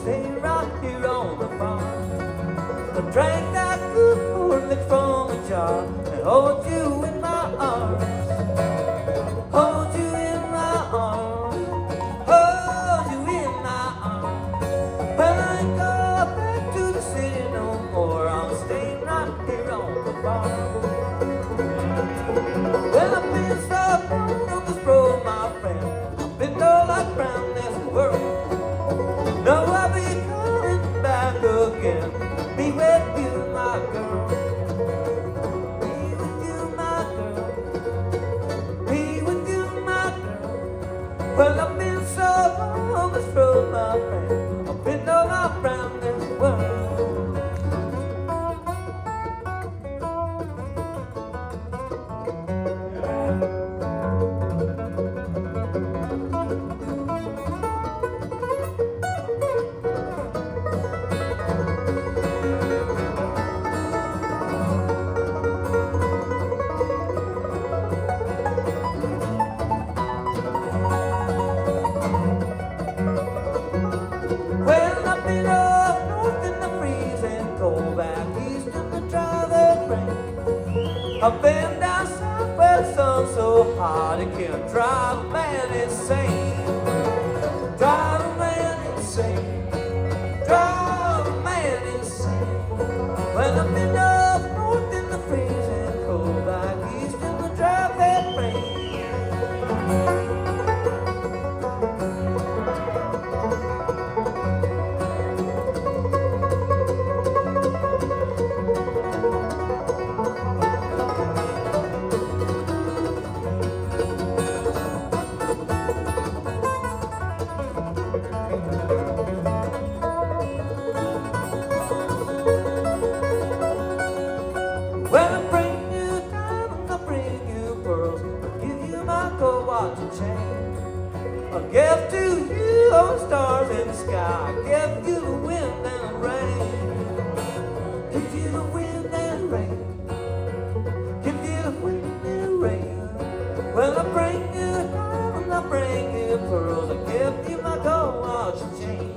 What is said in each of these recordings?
stay right here on the farm. I drank that good cornflakes from a jar and hold you in my arms. Hold you in my arms. Hold you in my arms. Well, I ain't going back to the city no more. I'm staying right here on the farm. Well, I've been so long on this road, my friend. I've been all around this world. Now I'll be coming back again. Be with you, my girl. Be with you, my girl. Be with you, my girl. Well, I've been so long on this road, my friend. I've been all around this world. Well, I've been up north in the freezing cold, back east in the driving rain. I've been down south where the sun's so hot it can drive a man insane. Drive a man insane. Drive a man insane. Well, I've been up north in the freezing cold, back east in the driving rain. Well, I bring you diamonds, I bring you pearls, I give you my gold watch and chain. I give to you all the stars in the sky, I give you the wind and the rain. Give you the wind and the rain. Give you the wind and the rain. Well, I bring you diamonds, I bring you pearls, I give you my gold watch and chain.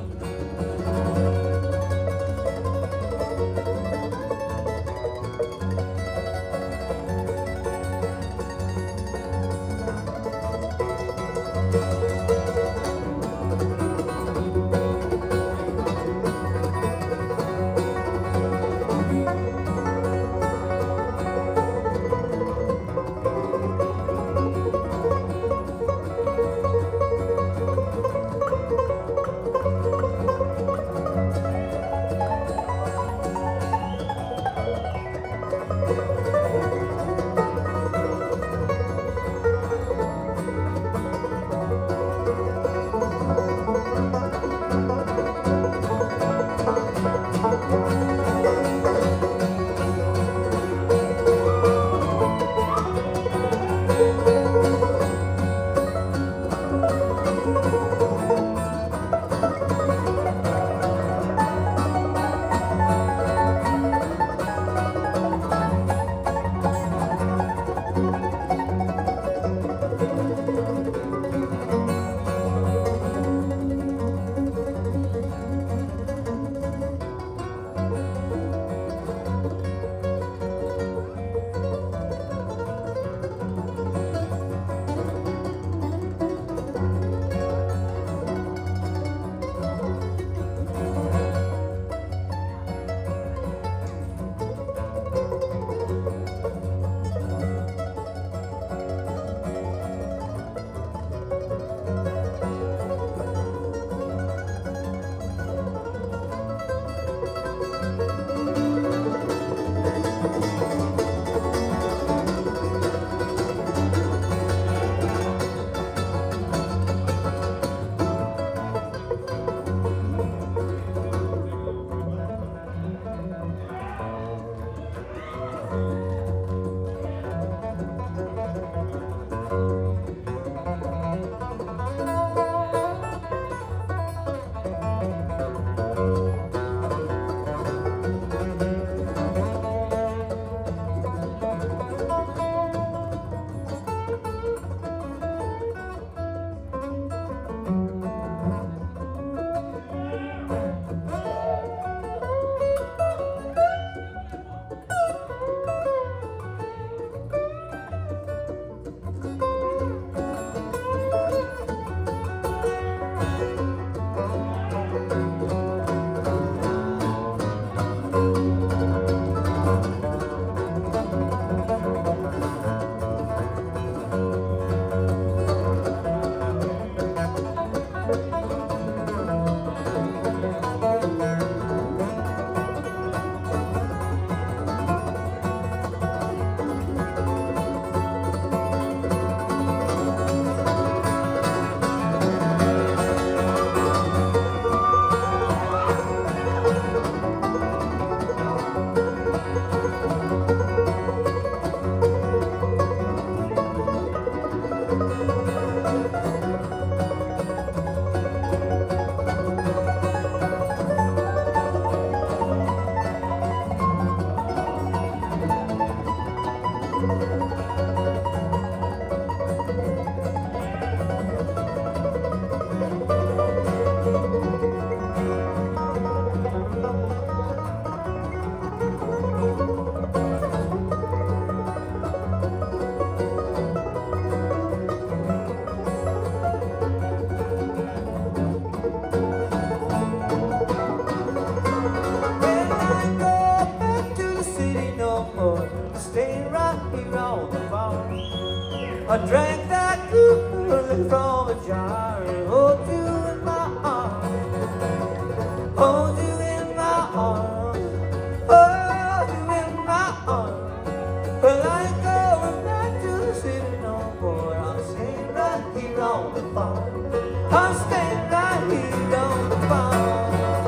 drank that good from a jar. Hold you in my arms. Hold you in my arms. Hold you in my arms. Well, I ain't going back to the city no more. I'm staying right here on the farm. I'm staying right here on the farm.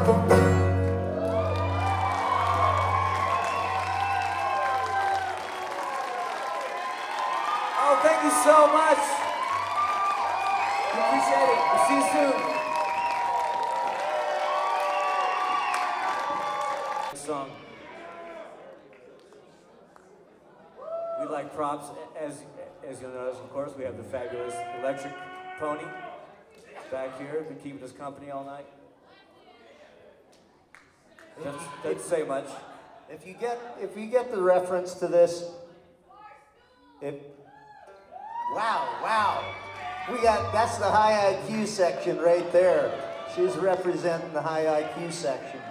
Oh, thank you so much. We appreciate it. We'll see you soon. Next song. We like props. As you'll notice, of course, we have the fabulous Electric Pony back here. Been keeping us company all night. Doesn't say much. If you get the reference to this, wow. That's the high IQ section right there. She's representing the high IQ section.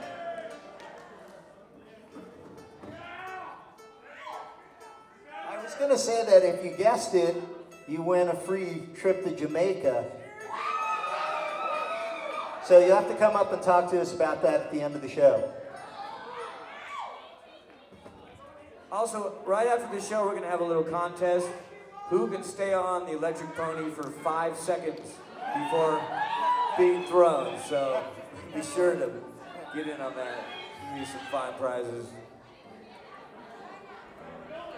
I was going to say that if you guessed it, you win a free trip to Jamaica. So you'll have to come up and talk to us about that at the end of the show. Also, right after the show, we're going to have a little contest. Who can stay on the Electric Pony for 5 seconds before being thrown? So be sure to get in on that. Give you some fine prizes.